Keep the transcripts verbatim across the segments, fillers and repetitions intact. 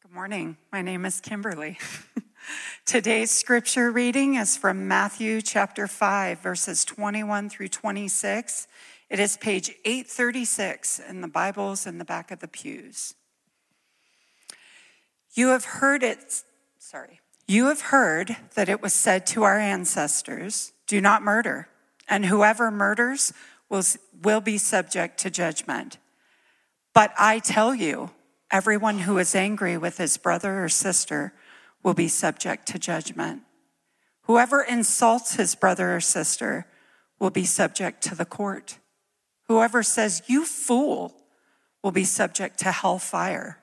Good morning. My name is Kimberly. Today's scripture reading is from Matthew chapter five, verses twenty-one through twenty-six. It is page eight thirty-six in the Bibles in the back of the pews. You have heard it, sorry. You have heard that it was said to our ancestors, do not murder, and whoever murders will, will be subject to judgment. But I tell you, everyone who is angry with his brother or sister will be subject to judgment. Whoever insults his brother or sister will be subject to the court. Whoever says, you fool, will be subject to hellfire.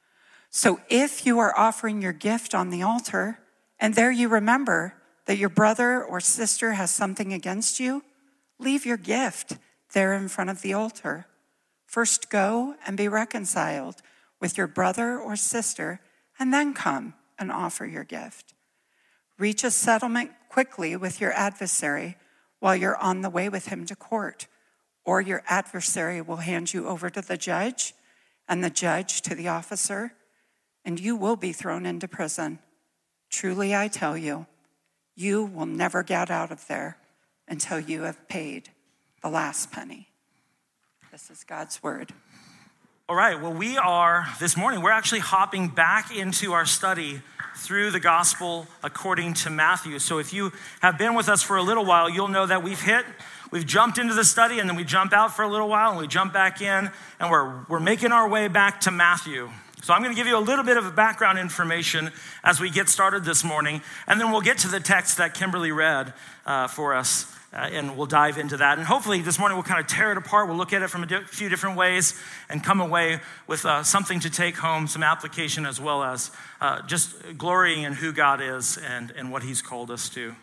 So if you are offering your gift on the altar, and there you remember that your brother or sister has something against you, leave your gift there in front of the altar. First go and be reconciled with your brother or sister, and then come and offer your gift. Reach a settlement quickly with your adversary while you're on the way with him to court, or your adversary will hand you over to the judge, and the judge to the officer, and you will be thrown into prison. Truly, I tell you, you will never get out of there until you have paid the last penny. This is God's word. All right, well, we are, this morning, we're actually hopping back into our study through the gospel according to Matthew. So if you have been with us for a little while, you'll know that we've hit, we've jumped into the study, and then we jump out for a little while, and we jump back in, and we're, we're making our way back to Matthew. So I'm going to give you a little bit of background information as we get started this morning, and then we'll get to the text that Kimberly read uh, for us. Uh, and we'll dive into that. And hopefully this morning we'll kind of tear it apart. We'll look at it from a di- few different ways and come away with uh, something to take home, some application, as well as uh, just glorying in who God is and, and what he's called us to.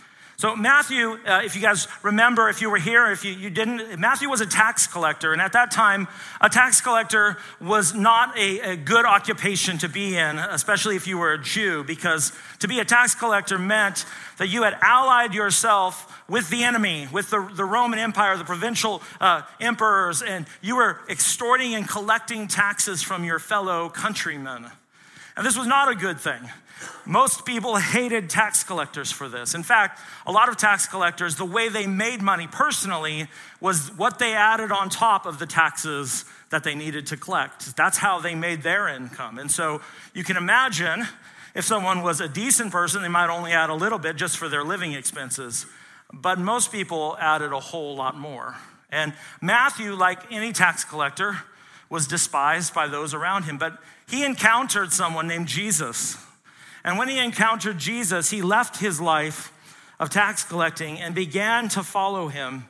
So Matthew, uh, if you guys remember, if you were here, if you, you didn't, Matthew was a tax collector. And at that time, a tax collector was not a, a good occupation to be in, especially if you were a Jew, because to be a tax collector meant that you had allied yourself with the enemy, with the, the Roman Empire, the provincial uh, emperors, and you were extorting and collecting taxes from your fellow countrymen. And this was not a good thing. Most people hated tax collectors for this. In fact, a lot of tax collectors, the way they made money personally was what they added on top of the taxes that they needed to collect. That's how they made their income. And so you can imagine if someone was a decent person, they might only add a little bit just for their living expenses. But most people added a whole lot more. And Matthew, like any tax collector, was despised by those around him. But he encountered someone named Jesus. And when he encountered Jesus, he left his life of tax collecting and began to follow him.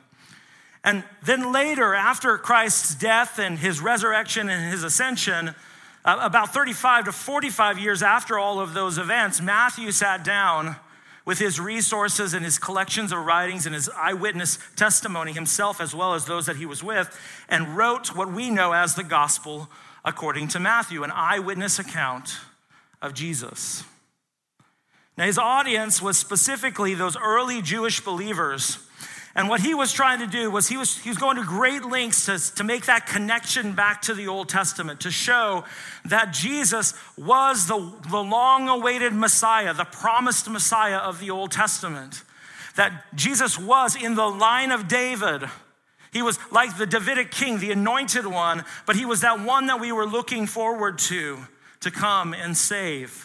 And then later, after Christ's death and his resurrection and his ascension, uh, about thirty-five to forty-five years after all of those events, Matthew sat down with his resources and his collections of writings and his eyewitness testimony himself, as well as those that he was with, and wrote what we know as the gospel according to Matthew, an eyewitness account of Jesus. Now, his audience was specifically those early Jewish believers. And what he was trying to do was he was, he was going to great lengths to, to make that connection back to the Old Testament, to show that Jesus was the, the long-awaited Messiah, the promised Messiah of the Old Testament. That Jesus was in the line of David. He was like the Davidic king, the anointed one, but he was that one that we were looking forward to, to come and save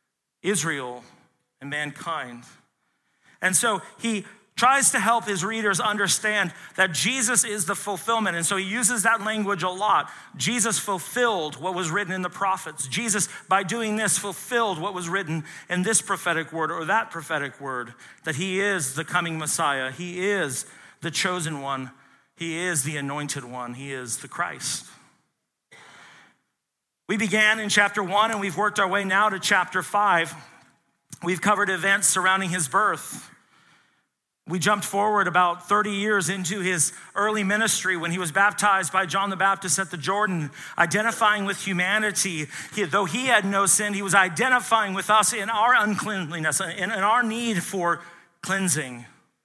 Israel and mankind. And so he tries to help his readers understand that Jesus is the fulfillment. And so he uses that language a lot. Jesus fulfilled what was written in the prophets. Jesus, by doing this, fulfilled what was written in this prophetic word or that prophetic word, that he is the coming Messiah. He is the chosen one. He is the anointed one. He is the Christ. We began in chapter one and we've worked our way now to chapter five. We've covered events surrounding his birth. We jumped forward about thirty years into his early ministry when he was baptized by John the Baptist at the Jordan, identifying with humanity. He, though he had no sin, he was identifying with us in our uncleanliness, in, in our need for cleansing.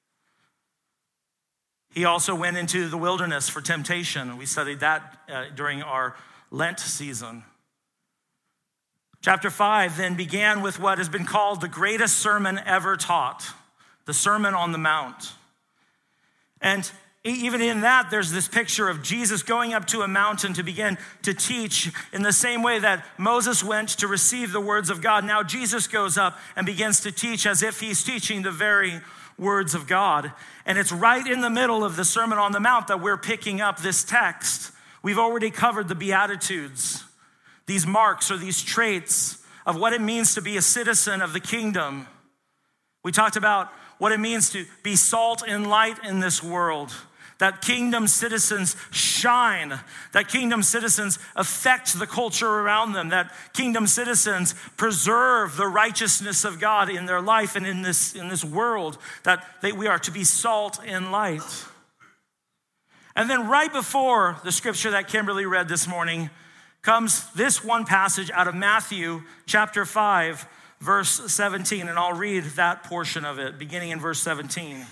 He also went into the wilderness for temptation. We studied that uh, during our Lent season. Chapter five then began with what has been called the greatest sermon ever taught, the Sermon on the Mount. And even in that, there's this picture of Jesus going up to a mountain to begin to teach in the same way that Moses went to receive the words of God. Now Jesus goes up and begins to teach as if he's teaching the very words of God. And it's right in the middle of the Sermon on the Mount that we're picking up this text. We've already covered the Beatitudes, these marks or these traits of what it means to be a citizen of the kingdom. We talked about what it means to be salt and light in this world. That kingdom citizens shine, that kingdom citizens affect the culture around them, that kingdom citizens preserve the righteousness of God in their life and in this, in this world, that they, we are to be salt and light. And then right before the scripture that Kimberly read this morning comes this one passage out of Matthew chapter five, verse seventeen, and I'll read that portion of it, beginning in verse seventeen.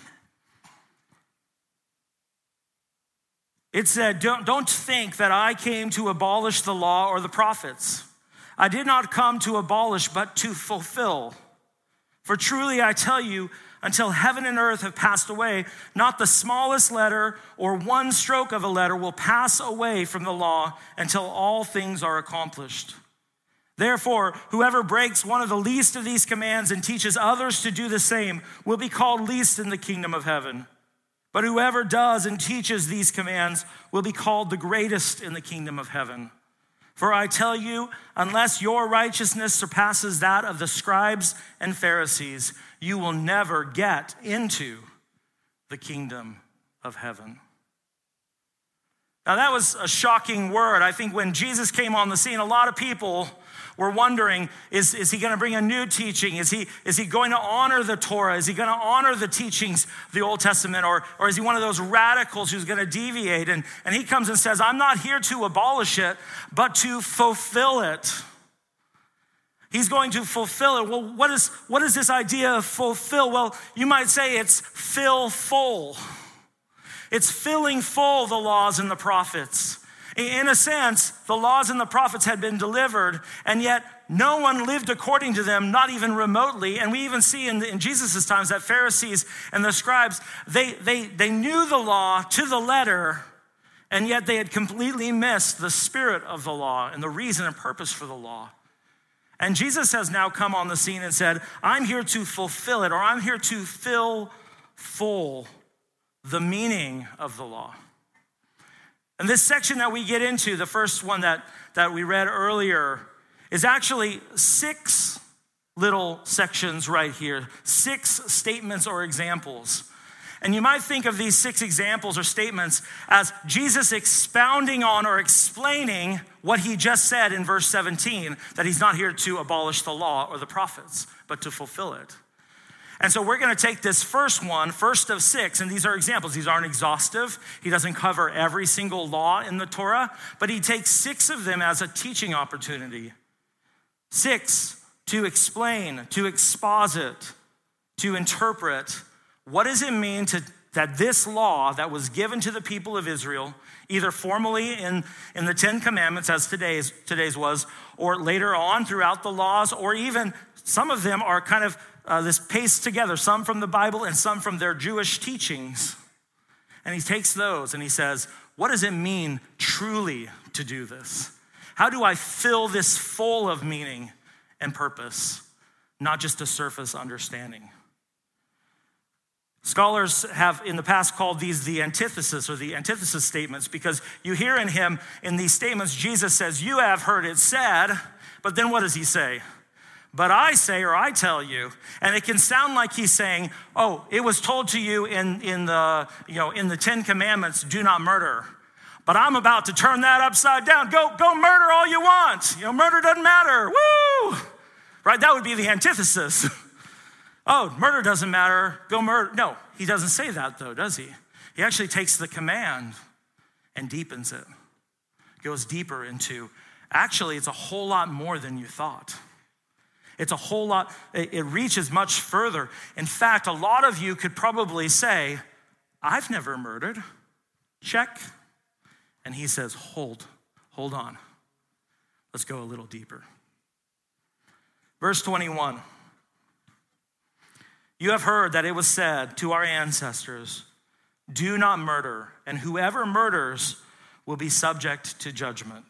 It said, don't, don't think that I came to abolish the law or the prophets. I did not come to abolish, but to fulfill. For truly I tell you, until heaven and earth have passed away, not the smallest letter or one stroke of a letter will pass away from the law until all things are accomplished. Therefore, whoever breaks one of the least of these commands and teaches others to do the same will be called least in the kingdom of heaven. But whoever does and teaches these commands will be called the greatest in the kingdom of heaven. For I tell you, unless your righteousness surpasses that of the scribes and Pharisees, you will never get into the kingdom of heaven. Now that was a shocking word. I think when Jesus came on the scene, a lot of people were wondering, is, is he going to bring a new teaching? Is he, is he going to honor the Torah? Is he going to honor the teachings of the Old Testament? Or, or is he one of those radicals who's going to deviate? And, and he comes and says, I'm not here to abolish it, but to fulfill it. He's going to fulfill it. Well, what is, what is this idea of fulfill? Well, you might say it's fill full. It's filling full the laws and the prophets. In a sense, the laws and the prophets had been delivered, and yet no one lived according to them, not even remotely. And we even see in, the, in Jesus' times that Pharisees and the scribes, they, they, they knew the law to the letter, and yet they had completely missed the spirit of the law and the reason and purpose for the law. And Jesus has now come on the scene and said, I'm here to fulfill it, or I'm here to fill full the meaning of the law. And this section that we get into, the first one that, that we read earlier, is actually six little sections right here, six statements or examples. And you might think of these six examples or statements as Jesus expounding on or explaining what he just said in verse seventeen, that he's not here to abolish the law or the prophets, but to fulfill it. And so we're going to take this first one, first of six, and these are examples. These aren't exhaustive. He doesn't cover every single law in the Torah, but he takes six of them as a teaching opportunity. Six, to explain, to exposit, to interpret. What does it mean to, that this law that was given to the people of Israel, either formally in, in the Ten Commandments, as today's, today's was, or later on throughout the laws, or even some of them are kind of Uh, this pasted together, some from the Bible and some from their Jewish teachings. And he takes those and he says, what does it mean truly to do this? How do I fill this full of meaning and purpose, not just a surface understanding? Scholars have in the past called these the antithesis or the antithesis statements, because you hear in him, in these statements, Jesus says, you have heard it said, but then what does he say? But I say, or I tell you, and it can sound like he's saying, oh, it was told to you in, in the, you know, in the Ten Commandments, do not murder. But I'm about to turn that upside down. Go, go murder all you want. You know, murder doesn't matter. Woo! Right? That would be the antithesis. Oh, murder doesn't matter. Go murder. No, he doesn't say that though, does he? He actually takes the command and deepens it. Goes deeper into, actually, it's a whole lot more than you thought. It's a whole lot, it reaches much further. In fact, a lot of you could probably say, I've never murdered. Check. And he says, hold, hold on. Let's go a little deeper. Verse twenty-one. You have heard that it was said to our ancestors, do not murder, and whoever murders will be subject to judgment.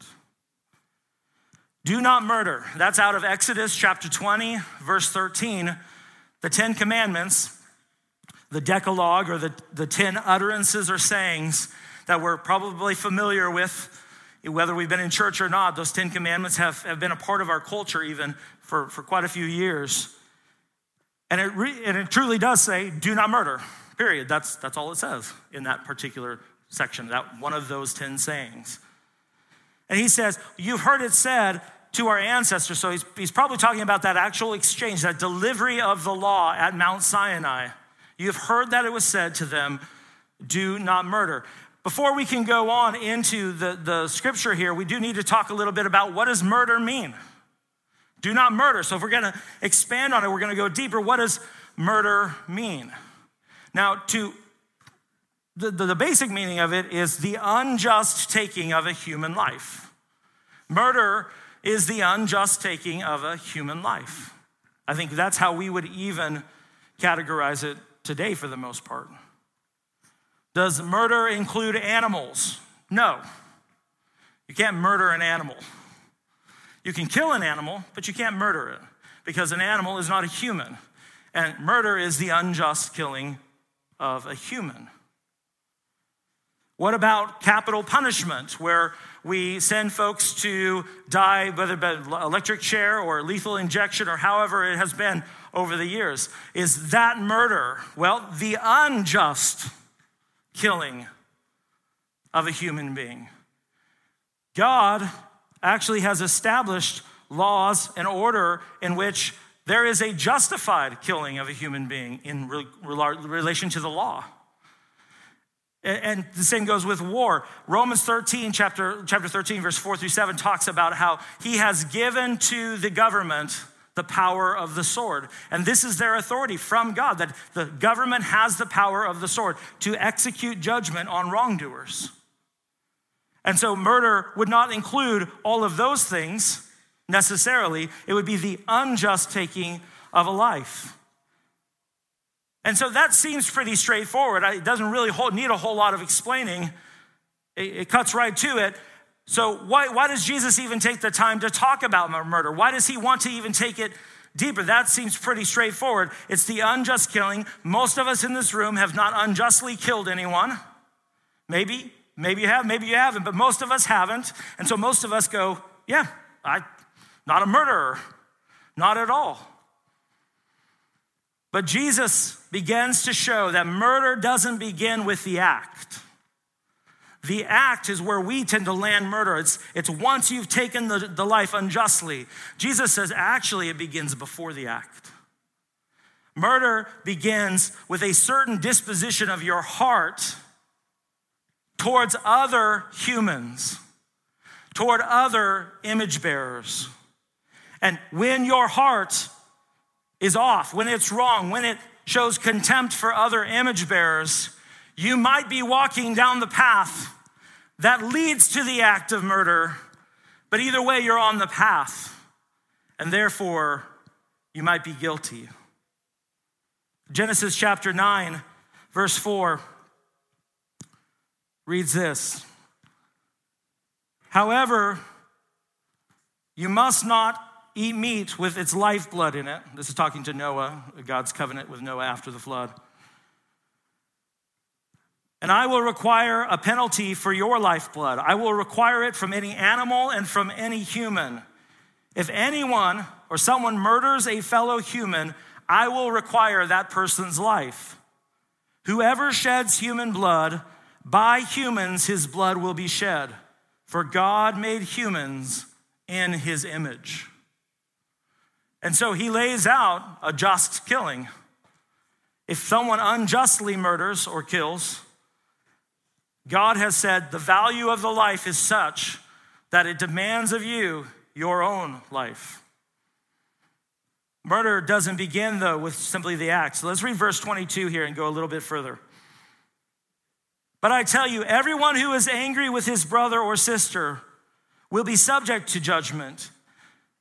Do not murder. That's out of Exodus chapter twenty, verse thirteen. The Ten Commandments, the Decalogue, or the, the ten utterances or sayings that we're probably familiar with, whether we've been in church or not. Those Ten Commandments have, have been a part of our culture even for, for quite a few years. And it, re, and it truly does say, do not murder, period. That's, that's all it says in that particular section, that one of those ten sayings. And he says, you've heard it said to our ancestors. So he's, he's probably talking about that actual exchange, that delivery of the law at Mount Sinai. You've heard that it was said to them, do not murder. Before we can go on into the, the scripture here, we do need to talk a little bit about what does murder mean? Do not murder. So if we're going to expand on it, we're going to go deeper. What does murder mean? Now, to the, the, the basic meaning of it is the unjust taking of a human life. Murder is the unjust taking of a human life. I think that's how we would even categorize it today for the most part. Does murder include animals? No. You can't murder an animal. You can kill an animal, but you can't murder it because an animal is not a human. And murder is the unjust killing of a human. What about capital punishment, where we send folks to die, whether by electric chair or lethal injection or however it has been over the years? Is that murder? Well, the unjust killing of a human being. God actually has established laws and order in which there is a justified killing of a human being in re- relation to the law. And the same goes with war. Romans thirteen, chapter, chapter thirteen, verse four through seven talks about how he has given to the government the power of the sword. And this is their authority from God, that the government has the power of the sword to execute judgment on wrongdoers. And so murder would not include all of those things necessarily. It would be the unjust taking of a life. And so that seems pretty straightforward. It doesn't really need a whole lot of explaining. It cuts right to it. So why, why does Jesus even take the time to talk about murder? Why does he want to even take it deeper? That seems pretty straightforward. It's the unjust killing. Most of us in this room have not unjustly killed anyone. Maybe, maybe you have, maybe you haven't, but most of us haven't. And so most of us go, yeah, I'm not a murderer, not at all. But Jesus begins to show that murder doesn't begin with the act. The act is where we tend to land murder. It's, it's once you've taken the, the life unjustly. Jesus says actually it begins before the act. Murder begins with a certain disposition of your heart towards other humans, toward other image bearers. And when your heart is off, when it's wrong, when it shows contempt for other image bearers, you might be walking down the path that leads to the act of murder, but either way, you're on the path, and therefore, you might be guilty. Genesis chapter nine, verse four reads this. However, you must not eat meat with its lifeblood in it. This is talking to Noah, God's covenant with Noah after the flood. And I will require a penalty for your lifeblood. I will require it from any animal and from any human. If anyone or someone murders a fellow human, I will require that person's life. Whoever sheds human blood, by humans his blood will be shed. For God made humans in his image. And so he lays out a just killing. If someone unjustly murders or kills, God has said the value of the life is such that it demands of you your own life. Murder doesn't begin, though, with simply the act. So let's read verse twenty-two here and go a little bit further. But I tell you, everyone who is angry with his brother or sister will be subject to judgment.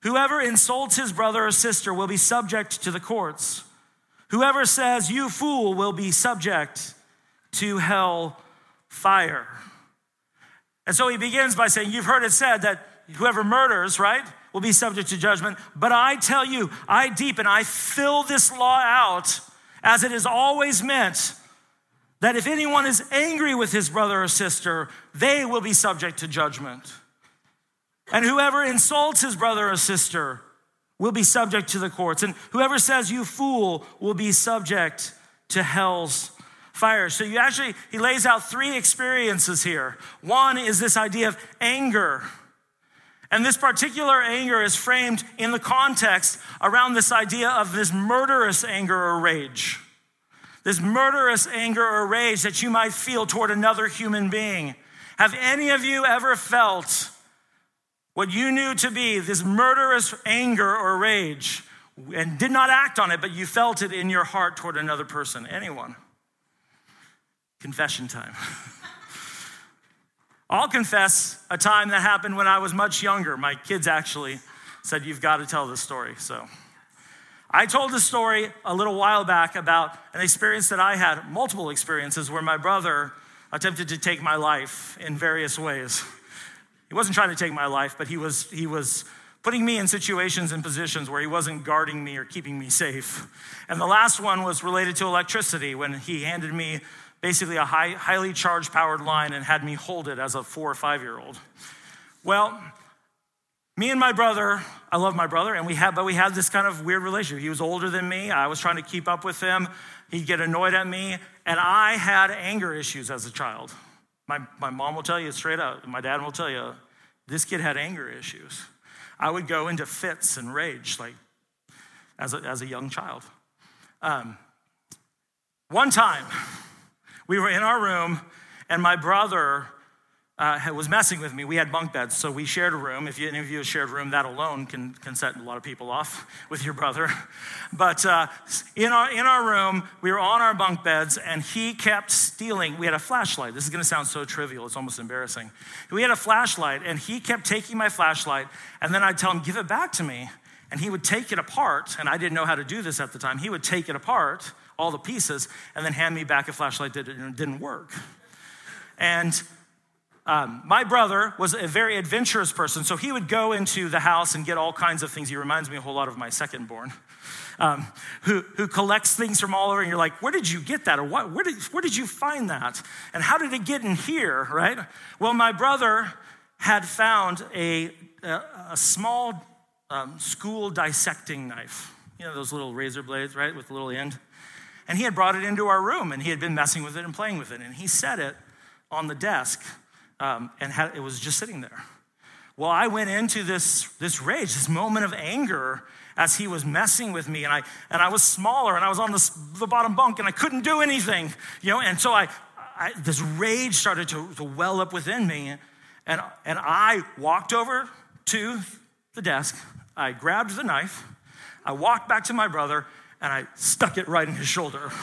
Whoever insults his brother or sister will be subject to the courts. Whoever says, you fool, will be subject to hell fire. And so he begins by saying, you've heard it said that whoever murders, right, will be subject to judgment. But I tell you, I deepen, I fill this law out as it is always meant, that if anyone is angry with his brother or sister, they will be subject to judgment. And whoever insults his brother or sister will be subject to the courts. And whoever says, you fool, will be subject to hell's fire. So you actually, he lays out three experiences here. One is this idea of anger. And this particular anger is framed in the context around this idea of this murderous anger or rage. This murderous anger or rage that you might feel toward another human being. Have any of you ever felt what you knew to be this murderous anger or rage and did not act on it, but you felt it in your heart toward another person? Anyone? Confession time. I'll confess a time that happened when I was much younger. My kids actually said, you've got to tell this story. So I told the story a little while back about an experience that I had, multiple experiences, where my brother attempted to take my life in various ways. He wasn't trying to take my life, but he was he was putting me in situations and positions where he wasn't guarding me or keeping me safe. And the last one was related to electricity, when he handed me basically a high, highly charged powered line and had me hold it as a four or five-year-old. Well, me and my brother, I love my brother, and we had, but we had this kind of weird relationship. He was older than me. I was trying to keep up with him. He'd get annoyed at me, and I had anger issues as a child. My, my mom will tell you straight up, my dad will tell you, this kid had anger issues. I would go into fits and rage like as a, as a young child. Um, one time, we were in our room, and my brother uh, was messing with me. We had bunk beds, so we shared a room. If you, any of you have shared a room, that alone can, can set a lot of people off with your brother. But uh, in our in our room, we were on our bunk beds, and he kept stealing. We had a flashlight. This is going to sound so trivial. It's almost embarrassing. We had a flashlight, and he kept taking my flashlight, and then I'd tell him, give it back to me. And he would take it apart, and I didn't know how to do this at the time. He would take it apart, all the pieces, and then hand me back a flashlight that didn't work. And um, my brother was a very adventurous person, so he would go into the house and get all kinds of things. He reminds me a whole lot of my second born, um, who, who collects things from all over, and you're like, where did you get that? Or what, where, did, where did you find that? And how did it get in here, right? Well, my brother had found a, a, a small um, school dissecting knife. You know, those little razor blades, right, with the little end? And he had brought it into our room, and he had been messing with it and playing with it. And he set it on the desk, um, and had, it was just sitting there. Well, I went into this, this rage, this moment of anger as he was messing with me. And I and I was smaller, and I was on the, the bottom bunk, and I couldn't do anything. You know, and so I, I this rage started to, to well up within me. And, and I walked over to the desk. I grabbed the knife. I walked back to my brother, and I stuck it right in his shoulder.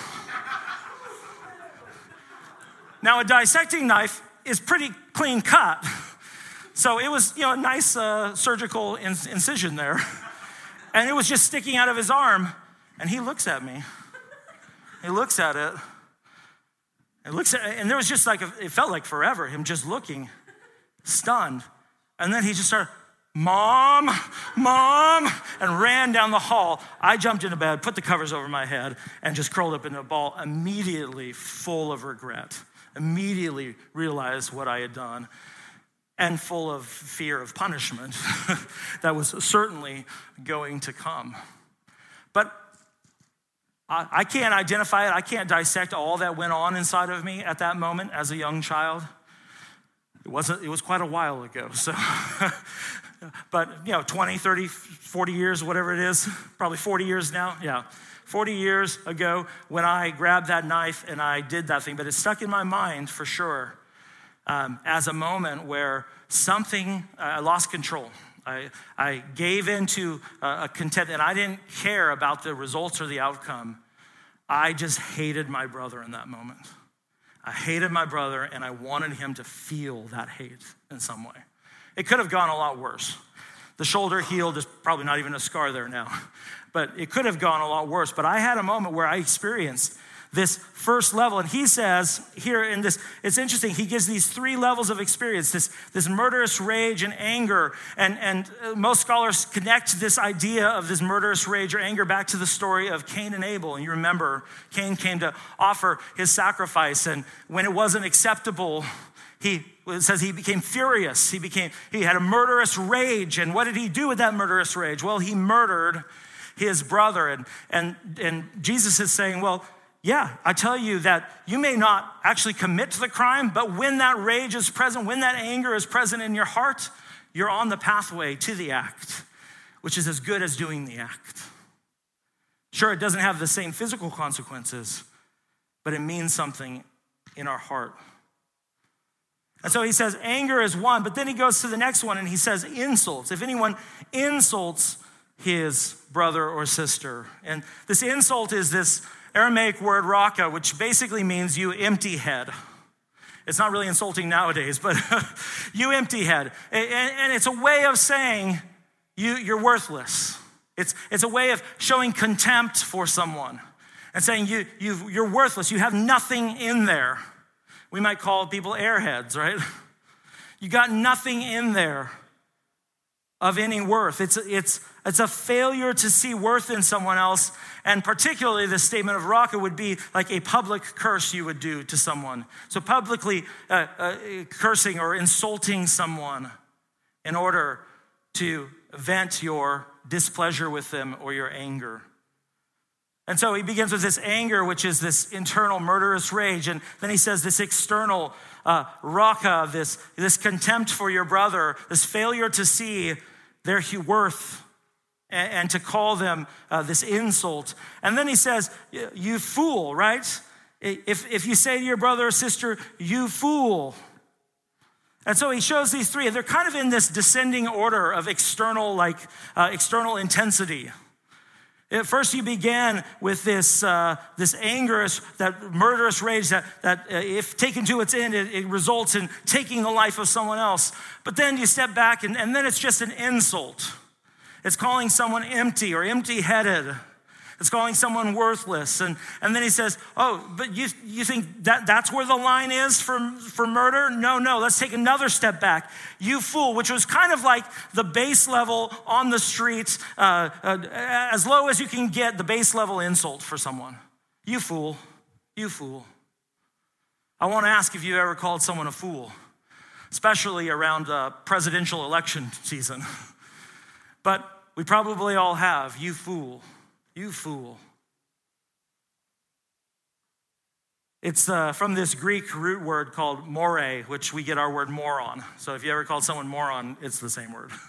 Now, a dissecting knife is pretty clean cut. So it was, you know, a nice uh, surgical in- incision there. And it was just sticking out of his arm. And he looks at me. He looks at it. And looks at and there was just like, a, it felt like forever, him just looking, stunned. And then he just started, Mom, Mom, and ran down the hall. I jumped into bed, put the covers over my head, and just curled up in a ball, immediately full of regret. Immediately realized what I had done, and full of fear of punishment that was certainly going to come. But I, I can't identify it. I can't dissect all that went on inside of me at that moment as a young child. It wasn't, it was quite a while ago, so... But, you know, twenty, thirty, forty years, whatever it is, probably forty years now, yeah. forty years ago when I grabbed that knife and I did that thing. But it stuck in my mind for sure um, as a moment where something, uh, I lost control. I, I gave into a, a contempt, and I didn't care about the results or the outcome. I just hated my brother in that moment. I hated my brother, and I wanted him to feel that hate in some way. It could have gone a lot worse. The shoulder healed. There's probably not even a scar there now. But it could have gone a lot worse. But I had a moment where I experienced this first level. And he says here in this, it's interesting, he gives these three levels of experience, this, this murderous rage and anger. And, and most scholars connect this idea of this murderous rage or anger back to the story of Cain and Abel. And you remember, Cain came to offer his sacrifice. And when it wasn't acceptable, he it says he became furious. He became, he had a murderous rage. And what did he do with that murderous rage? Well, he murdered his brother. And, and, and Jesus is saying, well, yeah, I tell you that you may not actually commit to the crime, but when that rage is present, when that anger is present in your heart, you're on the pathway to the act, which is as good as doing the act. Sure, it doesn't have the same physical consequences, but it means something in our heart. And so he says anger is one, but then he goes to the next one and he says insults. If anyone insults his brother or sister, and this insult is this Aramaic word raka, which basically means you empty head. It's not really insulting nowadays, but you empty head. And it's a way of saying you, you're worthless. It's, it's a way of showing contempt for someone and saying you, you, you're worthless. You have nothing in there. We might call people airheads, right? You got nothing in there of any worth. It's, it's, it's a failure to see worth in someone else. And particularly the statement of raka would be like a public curse you would do to someone. So publicly uh, uh, cursing or insulting someone in order to vent your displeasure with them or your anger. And so he begins with this anger, which is this internal murderous rage. And then he says this external uh, raka, this, this contempt for your brother, this failure to see their worth and, and to call them uh, this insult. And then he says, you fool, right? If, if you say to your brother or sister, you fool. And so he shows these three. They're kind of in this descending order of external, like uh, external intensity. At first, you began with this uh, this anger, that murderous rage that, that uh, if taken to its end, it, it results in taking the life of someone else. But then you step back, and, and then it's just an insult. It's calling someone empty or empty-headed. It's calling someone worthless. And, and then he says, oh, but you, you think that that's where the line is for, for murder? No, no, let's take another step back. You fool, which was kind of like the base level on the street, uh, uh, as low as you can get, the base level insult for someone. You fool, you fool. I want to ask if you ever called someone a fool, especially around uh, presidential election season. But we probably all have, you fool. You fool. It's uh, from this Greek root word called more, which we get our word moron. So if you ever called someone moron, it's the same word.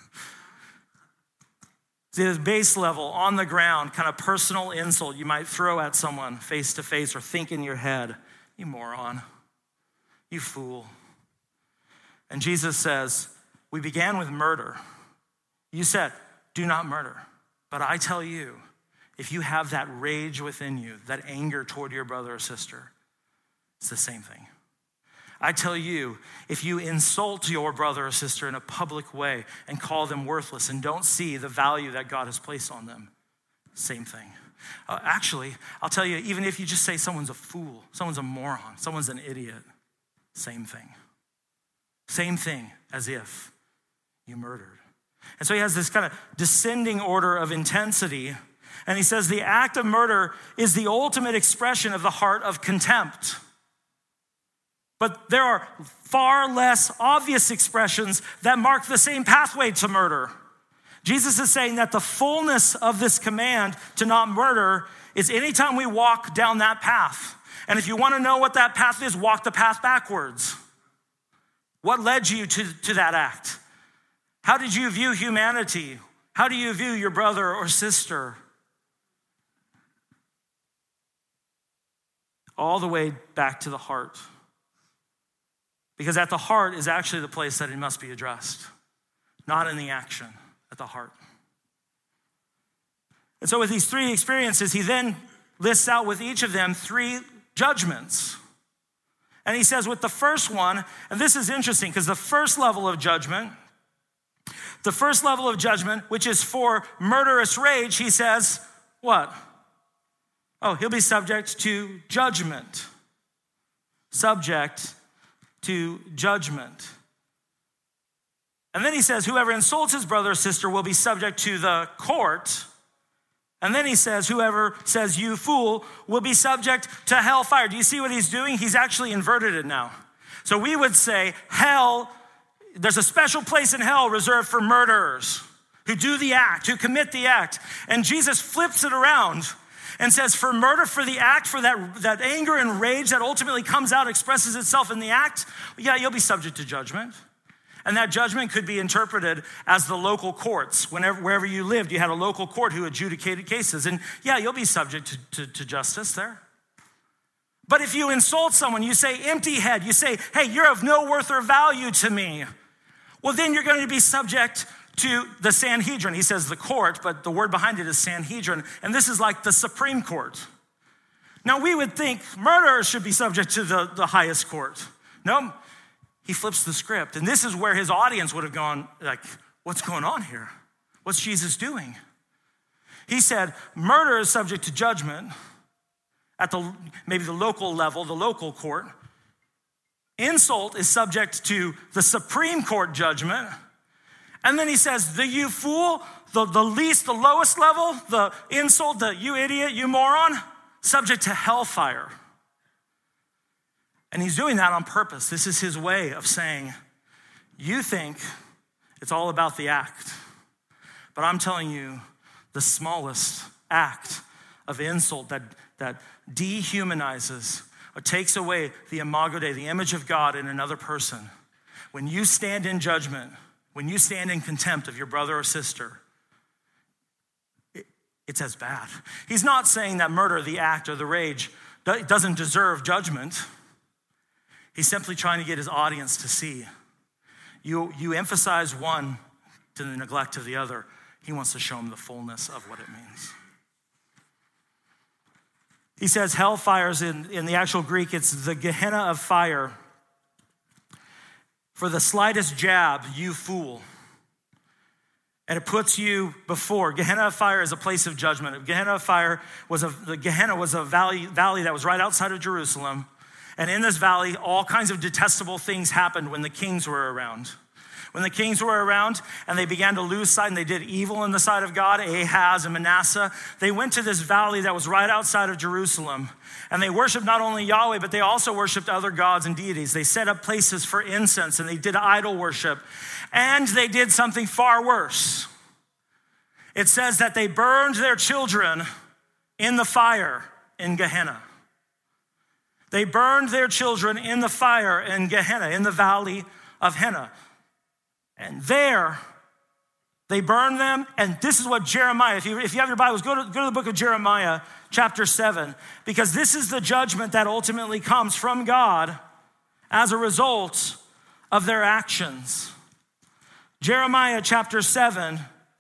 See, this base level, on the ground, kind of personal insult you might throw at someone face to face or think in your head. You moron. You fool. And Jesus says, we began with murder. You said, do not murder. But I tell you, if you have that rage within you, that anger toward your brother or sister, it's the same thing. I tell you, if you insult your brother or sister in a public way and call them worthless and don't see the value that God has placed on them, same thing. Uh, actually, I'll tell you, even if you just say someone's a fool, someone's a moron, someone's an idiot, same thing. Same thing as if you murdered. And so he has this kind of descending order of intensity. And he says the act of murder is the ultimate expression of the heart of contempt. But there are far less obvious expressions that mark the same pathway to murder. Jesus is saying that the fullness of this command to not murder is anytime we walk down that path. And if you want to know what that path is, walk the path backwards. What led you to, to that act? How did you view humanity? How do you view your brother or sister? All the way back to the heart. Because at the heart is actually the place that it must be addressed. Not in the action, at the heart. And so with these three experiences, he then lists out with each of them three judgments. And he says with the first one, and this is interesting because the first level of judgment The first level of judgment, which is for murderous rage, he says, what? Oh, he'll be subject to judgment. Subject to judgment. And then he says, whoever insults his brother or sister will be subject to the court. And then he says, whoever says you fool will be subject to hellfire. Do you see what he's doing? He's actually inverted it now. So we would say hell, there's a special place in hell reserved for murderers who do the act, who commit the act. And Jesus flips it around and says for murder, for the act, for that, that anger and rage that ultimately comes out, expresses itself in the act, yeah, you'll be subject to judgment. And that judgment could be interpreted as the local courts. Whenever, wherever you lived, you had a local court who adjudicated cases. And yeah, you'll be subject to, to, to justice there. But if you insult someone, you say empty head, you say, hey, you're of no worth or value to me. Well, then you're going to be subject to the Sanhedrin. He says the court, but the word behind it is Sanhedrin. And this is like the Supreme Court. Now, we would think murderers should be subject to the, the highest court. No, he flips the script. And this is where his audience would have gone, like, what's going on here? What's Jesus doing? He said, murder is subject to judgment at the maybe the local level, the local court. Insult is subject to the Supreme Court judgment. And then he says, the you fool, the, the least, the lowest level, the insult, the you idiot, you moron, subject to hellfire. And he's doing that on purpose. This is his way of saying, you think it's all about the act, but I'm telling you, the smallest act of insult that, that dehumanizes or takes away the imago Dei, the image of God in another person, when you stand in judgment, when you stand in contempt of your brother or sister, it, it's as bad. He's not saying that murder, the act or the rage, doesn't deserve judgment. He's simply trying to get his audience to see. You, you emphasize one to the neglect of the other. He wants to show them the fullness of what it means. He says hellfires in, in the actual Greek, it's the Gehenna of fire. For the slightest jab, you fool. And it puts you before. Gehenna of fire is a place of judgment. Gehenna of fire was a, the Gehenna was a valley, valley that was right outside of Jerusalem. And in this valley, all kinds of detestable things happened when the kings were around. When the kings were around and they began to lose sight and they did evil in the sight of God, Ahaz and Manasseh, they went to this valley that was right outside of Jerusalem. And they worshiped not only Yahweh, but they also worshiped other gods and deities. They set up places for incense and they did idol worship. And they did something far worse. It says that they burned their children in the fire in Gehenna. They burned their children in the fire in Gehenna, in the valley of Henna. And there, they burned them. And this is what Jeremiah, if you, if you have your Bibles, go to, go to the book of Jeremiah, chapter seven. Because this is the judgment that ultimately comes from God as a result of their actions. Jeremiah chapter seven,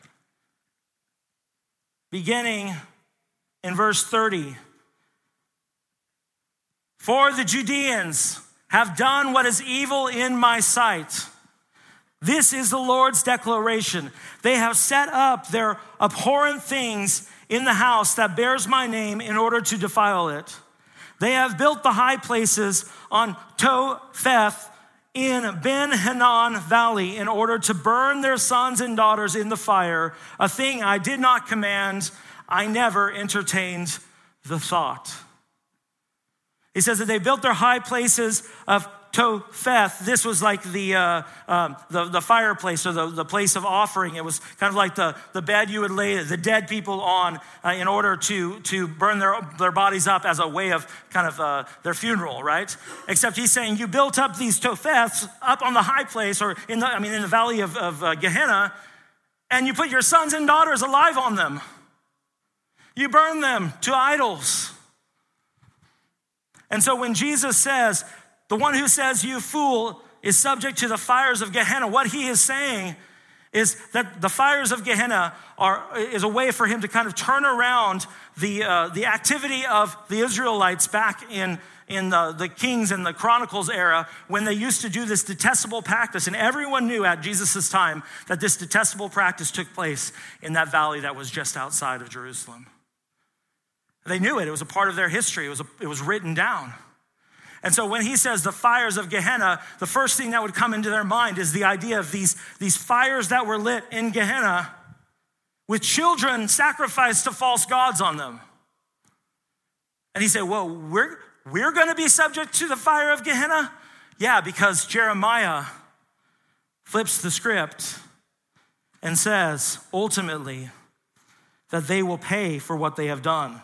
beginning in verse thirty. For the Judeans have done what is evil in my sight. This is the Lord's declaration. They have set up their abhorrent things in the house that bears my name in order to defile it. They have built the high places on Topheth in Ben-Hinnom Valley in order to burn their sons and daughters in the fire, a thing I did not command. I never entertained the thought. He says that they built their high places of Topheth. This was like the, uh, um, the the fireplace or the, the place of offering. It was kind of like the, the bed you would lay the dead people on uh, in order to, to burn their, their bodies up as a way of kind of uh, their funeral, right? Except he's saying you built up these Topheths up on the high place or in the, I mean, in the valley of, of uh, Gehenna, and you put your sons and daughters alive on them. You burn them to idols. And so when Jesus says, the one who says you fool is subject to the fires of Gehenna, what he is saying is that the fires of Gehenna are, is a way for him to kind of turn around the, uh, the activity of the Israelites back in, in the, the Kings and the Chronicles era when they used to do this detestable practice. And everyone knew at Jesus' time that this detestable practice took place in that valley that was just outside of Jerusalem. They knew it. It was a part of their history. It was, a, it was written down. And so when he says the fires of Gehenna, the first thing that would come into their mind is the idea of these, these fires that were lit in Gehenna with children sacrificed to false gods on them. And he said, well, we're, we're going to be subject to the fire of Gehenna? Yeah, because Jeremiah flips the script and says, ultimately, that they will pay for what they have done.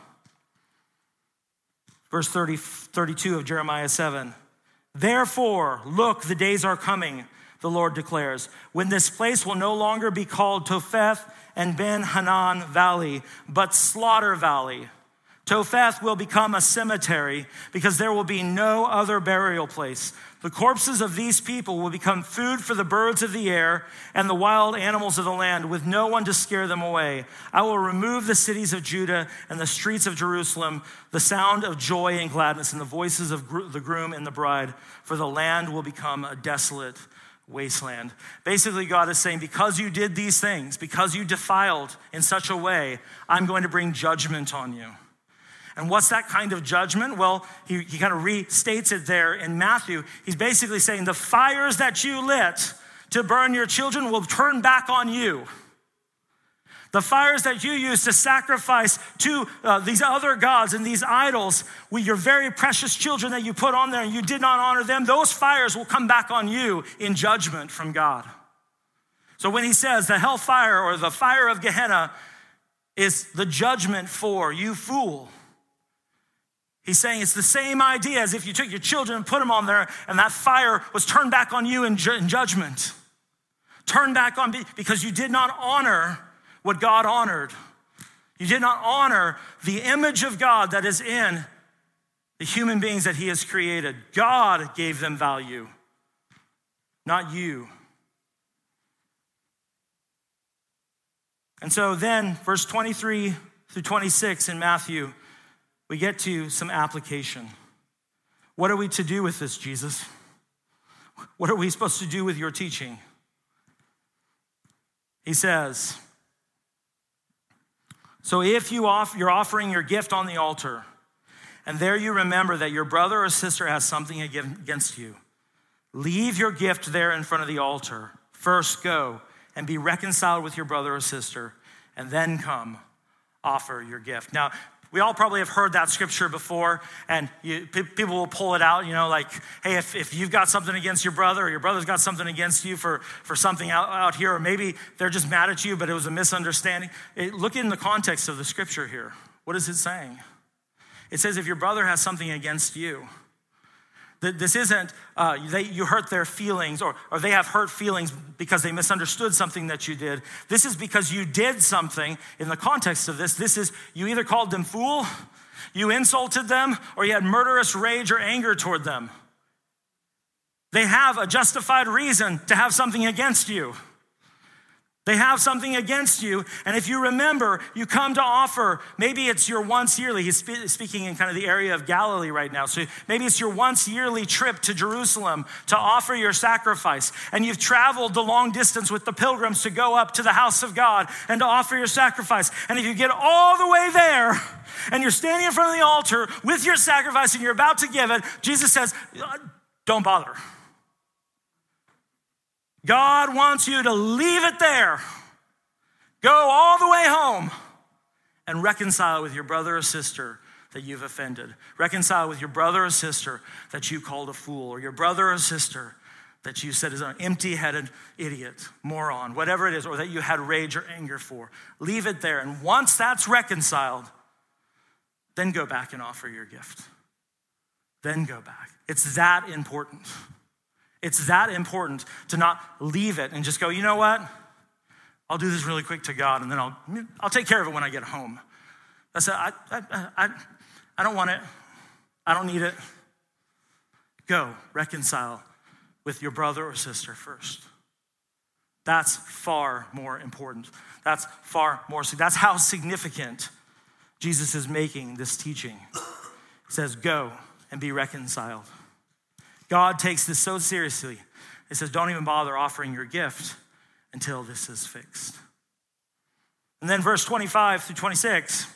Verse thirty, thirty-two of Jeremiah seven. Therefore, look, the days are coming, the Lord declares, when this place will no longer be called Topheth and Ben-Hanan Valley, but Slaughter Valley. Topheth will become a cemetery because there will be no other burial place. The corpses of these people will become food for the birds of the air and the wild animals of the land, with no one to scare them away. I will remove the cities of Judah and the streets of Jerusalem, the sound of joy and gladness and the voices of gr- the groom and the bride, for the land will become a desolate wasteland. Basically, God is saying, because you did these things, because you defiled in such a way, I'm going to bring judgment on you. And what's that kind of judgment? Well, he, he kind of restates it there in Matthew. He's basically saying the fires that you lit to burn your children will turn back on you. The fires that you used to sacrifice to uh, these other gods and these idols with your very precious children that you put on there and you did not honor them, those fires will come back on you in judgment from God. So when he says the hellfire or the fire of Gehenna is the judgment for you fool, he's saying it's the same idea as if you took your children and put them on there and that fire was turned back on you in, ju- in judgment. Turned back on because you did not honor what God honored. You did not honor the image of God that is in the human beings that he has created. God gave them value, not you. And so then, verse twenty-three through twenty-six in Matthew, we get to some application. What are we to do with this, Jesus? What are we supposed to do with your teaching? He says, so if you off, you're offering your gift on the altar, and there you remember that your brother or sister has something against you, leave your gift there in front of the altar. First go and be reconciled with your brother or sister, and then come offer your gift. Now, we all probably have heard that scripture before, and you, p- people will pull it out, you know, like, hey, if, if you've got something against your brother, or your brother's got something against you for, for something out, out here, or maybe they're just mad at you, but it was a misunderstanding. It, look in the context of the scripture here. What is it saying? It says if your brother has something against you, this isn't, uh, they, you hurt their feelings or, or they have hurt feelings because they misunderstood something that you did. This is because you did something. In the context of this, this is you either called them fool, you insulted them, or you had murderous rage or anger toward them. They have a justified reason to have something against you. They have something against you, and if you remember, you come to offer, maybe it's your once yearly, he's spe- speaking in kind of the area of Galilee right now, so maybe it's your once yearly trip to Jerusalem to offer your sacrifice, and you've traveled the long distance with the pilgrims to go up to the house of God and to offer your sacrifice, and if you get all the way there, and you're standing in front of the altar with your sacrifice and you're about to give it, Jesus says, don't bother. God wants you to leave it there. Go all the way home and reconcile with your brother or sister that you've offended. Reconcile with your brother or sister that you called a fool, or your brother or sister that you said is an empty-headed idiot, moron, whatever it is, or that you had rage or anger for. Leave it there. And once that's reconciled, then go back and offer your gift. Then go back. It's that important. It's that important to not leave it and just go, you know what? I'll do this really quick to God, and then I'll I'll take care of it when I get home. That's it. I, I, I, I don't want it. I don't need it. Go reconcile with your brother or sister first. That's far more important. That's far more, that's how significant Jesus is making this teaching. He says, go and be reconciled. God takes this so seriously. He says, don't even bother offering your gift until this is fixed. And then verse twenty-five through twenty-six,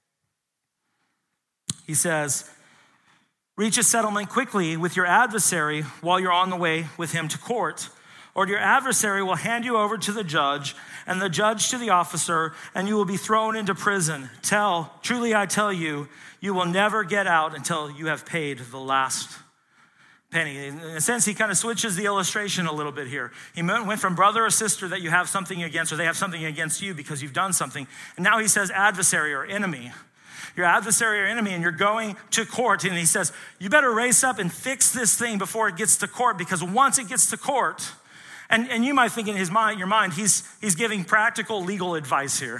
he says, reach a settlement quickly with your adversary while you're on the way with him to court, or your adversary will hand you over to the judge, and the judge to the officer, and you will be thrown into prison. Tell, truly I tell you, you will never get out until you have paid the last penny. In a sense, he kind of switches the illustration a little bit here. He went from brother or sister that you have something against, or they have something against you because you've done something. And now he says adversary or enemy. Your adversary or enemy, and you're going to court. And he says, you better race up and fix this thing before it gets to court, because once it gets to court, and, and you might think in his mind, your mind, he's, he's giving practical legal advice here.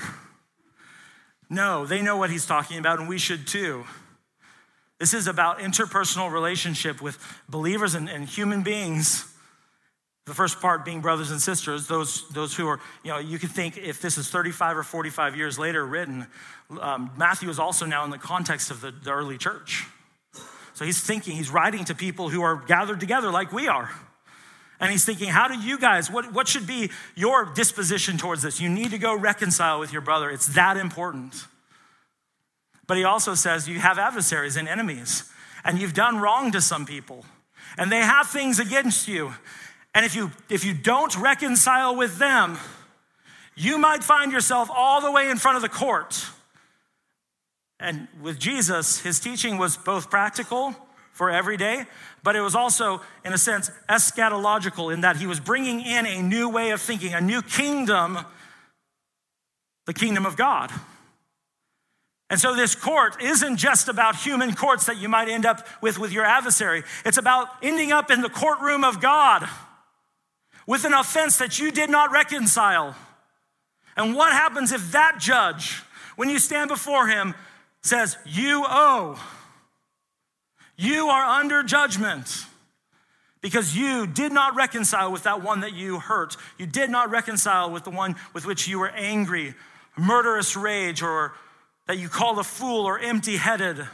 No, they know what he's talking about, and we should too. This is about interpersonal relationship with believers and, and human beings. The first part being brothers and sisters, those, those who are, you know, you could think if this is thirty-five or forty-five years later written, um, Matthew is also now in the context of the, the early church. So he's thinking, he's writing to people who are gathered together like we are. And he's thinking, how do you guys, what, what should be your disposition towards this? You need to go reconcile with your brother. It's that important. But he also says you have adversaries and enemies, and you've done wrong to some people, and they have things against you. And if you if you don't reconcile with them, you might find yourself all the way in front of the court. And with Jesus, his teaching was both practical for every day, but it was also, in a sense, eschatological in that he was bringing in a new way of thinking, a new kingdom, the kingdom of God. And so this court isn't just about human courts that you might end up with with your adversary. It's about ending up in the courtroom of God with an offense that you did not reconcile. And what happens if that judge, when you stand before him, says, you owe, you are under judgment because you did not reconcile with that one that you hurt. You did not reconcile with the one with which you were angry, murderous rage, or that you call a fool or empty-headed.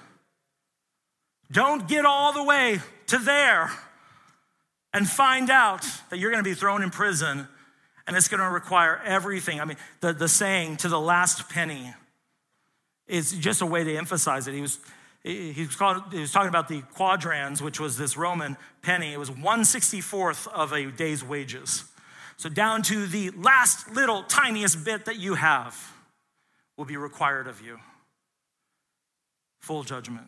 Don't get all the way to there and find out that you're going to be thrown in prison, and it's going to require everything. I mean, the, the saying to the last penny is just a way to emphasize it. He was he was, called, he was talking about the quadrans, which was this Roman penny. It was one sixty-fourth of a day's wages. So down to the last little tiniest bit that you have will be required of you. Full judgment.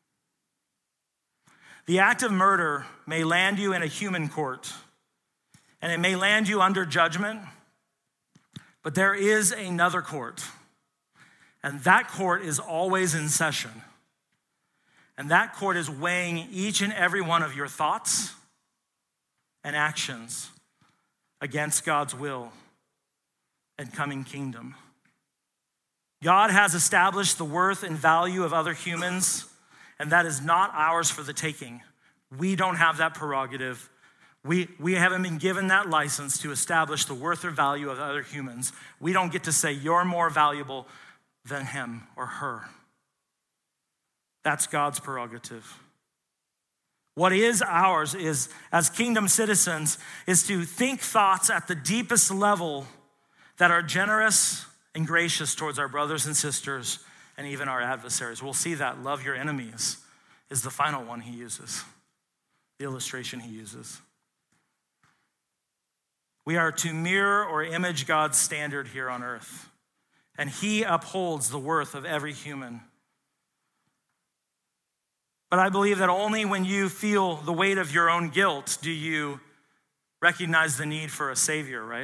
The act of murder may land you in a human court, and it may land you under judgment, but there is another court, and that court is always in session. And that court is weighing each and every one of your thoughts and actions against God's will and coming kingdom. God has established the worth and value of other humans, and that is not ours for the taking. We don't have that prerogative. We, we haven't been given that license to establish the worth or value of other humans. We don't get to say you're more valuable than him or her. That's God's prerogative. What is ours is, as kingdom citizens, is to think thoughts at the deepest level that are generous and gracious towards our brothers and sisters and even our adversaries. We'll see that love your enemies is the final one he uses, the illustration he uses. We are to mirror or image God's standard here on earth, and he upholds the worth of every human. But I believe that only when you feel the weight of your own guilt do you recognize the need for a savior, right?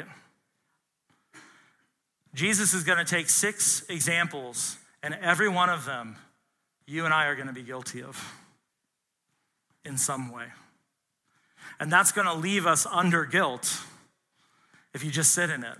Jesus is going to take six examples, and every one of them you and I are going to be guilty of in some way. And that's going to leave us under guilt if you just sit in it.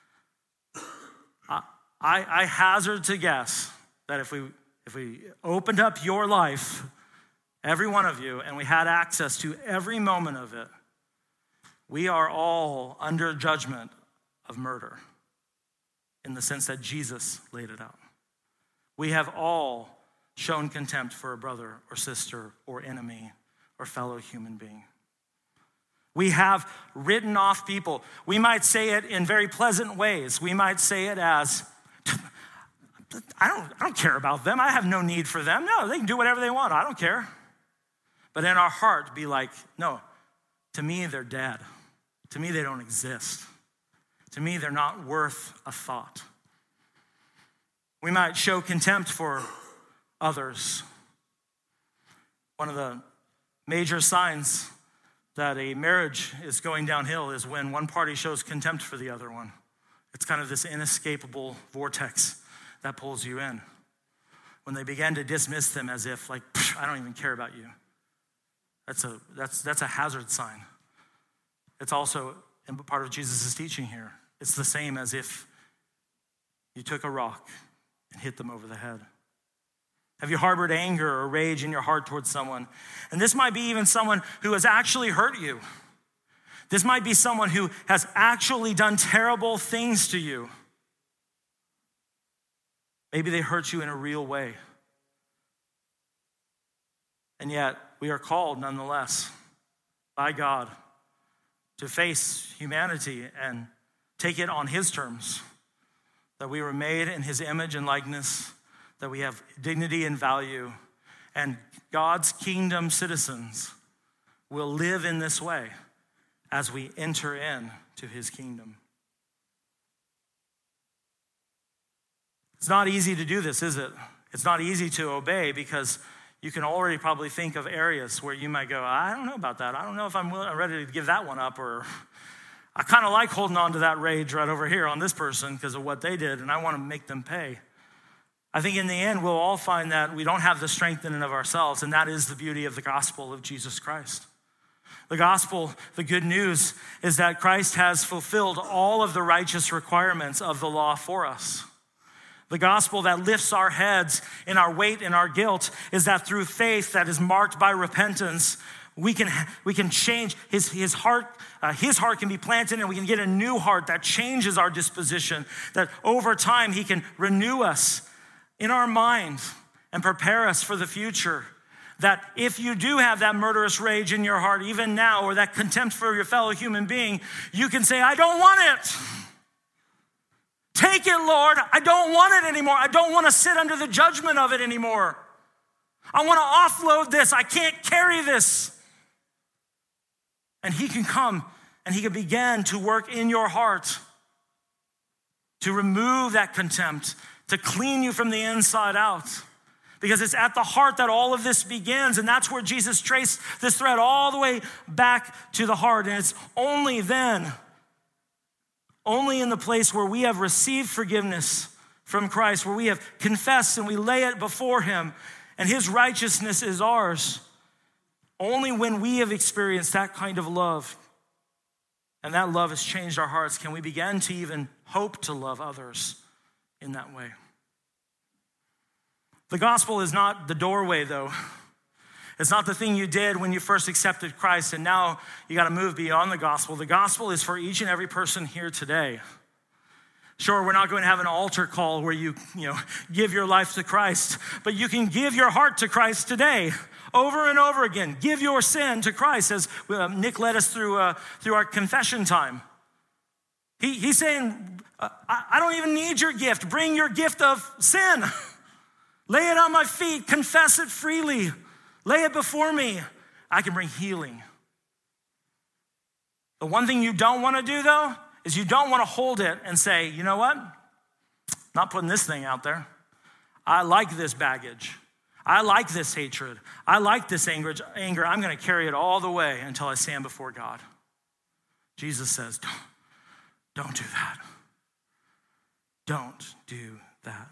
I, I hazard to guess that if we if we opened up your life, every one of you, and we had access to every moment of it, we are all under judgment of murder in the sense that Jesus laid it out. We have all shown contempt for a brother or sister or enemy or fellow human being. We have written off people. We might say it in very pleasant ways. We might say it as, I don't, I don't care about them. I have no need for them. No, they can do whatever they want. I don't care. But in our heart, be like, no, to me, they're dead. To me, they don't exist. To me, they're not worth a thought. We might show contempt for others. One of the major signs that a marriage is going downhill is when one party shows contempt for the other one. It's kind of this inescapable vortex that pulls you in. When they begin to dismiss them as if, like, I don't even care about you. That's a that's that's a hazard sign. It's also part of Jesus' teaching here. It's the same as if you took a rock and hit them over the head. Have you harbored anger or rage in your heart towards someone? And this might be even someone who has actually hurt you. This might be someone who has actually done terrible things to you. Maybe they hurt you in a real way. And yet, we are called nonetheless by God to face humanity and take it on his terms, that we were made in his image and likeness, that we have dignity and value, and God's kingdom citizens will live in this way as we enter into his kingdom. It's not easy to do this, is it? It's not easy to obey because you can already probably think of areas where you might go, I don't know about that. I don't know if I'm ready to give that one up, or I kind of like holding on to that rage right over here on this person because of what they did, and I want to make them pay. I think in the end, we'll all find that we don't have the strength in and of ourselves, and that is the beauty of the gospel of Jesus Christ. The gospel, the good news, is that Christ has fulfilled all of the righteous requirements of the law for us. The gospel that lifts our heads in our weight and our guilt is that through faith that is marked by repentance, we can we can change his his heart. Uh, his heart can be planted, and we can get a new heart that changes our disposition. That over time he can renew us in our mind and prepare us for the future. That if you do have that murderous rage in your heart, even now, or that contempt for your fellow human being, you can say, I don't want it. Take it, Lord. I don't want it anymore. I don't want to sit under the judgment of it anymore. I want to offload this. I can't carry this. And he can come and he can begin to work in your heart to remove that contempt, to clean you from the inside out. Because it's at the heart that all of this begins, and that's where Jesus traced this thread all the way back to the heart. And it's only then, only in the place where we have received forgiveness from Christ, where we have confessed and we lay it before him, and his righteousness is ours. Only when we have experienced that kind of love, and that love has changed our hearts, can we begin to even hope to love others in that way. The gospel is not the doorway, though. It's not the thing you did when you first accepted Christ and now you got to move beyond the gospel. The gospel is for each and every person here today. Sure, we're not going to have an altar call where you, you know, give your life to Christ, but you can give your heart to Christ today, over and over again. Give your sin to Christ, as uh, Nick led us through uh, through our confession time. He, he's saying, I, I don't even need your gift. Bring your gift of sin. Lay it on my feet. Confess it freely. Lay it before me. I can bring healing. The one thing you don't want to do, though, is you don't want to hold it and say, you know what? Not putting this thing out there. I like this baggage. I like this hatred. I like this anger. anger. I'm going to carry it all the way until I stand before God. Jesus says, don't, don't do that. Don't do that.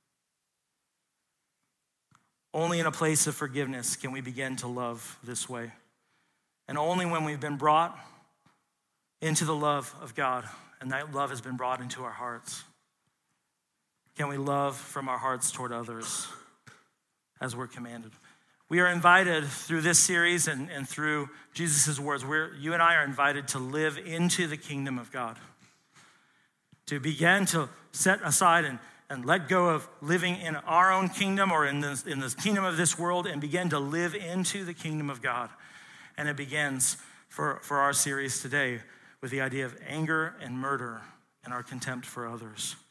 Only in a place of forgiveness can we begin to love this way. And only when we've been brought into the love of God, and that love has been brought into our hearts, can we love from our hearts toward others as we're commanded. We are invited through this series and, and through Jesus' words, we're, you and I are invited to live into the kingdom of God. to begin to set aside and, and let go of living in our own kingdom or in this, in the kingdom of this world and begin to live into the kingdom of God. And it begins for, for our series today with the idea of anger and murder and our contempt for others.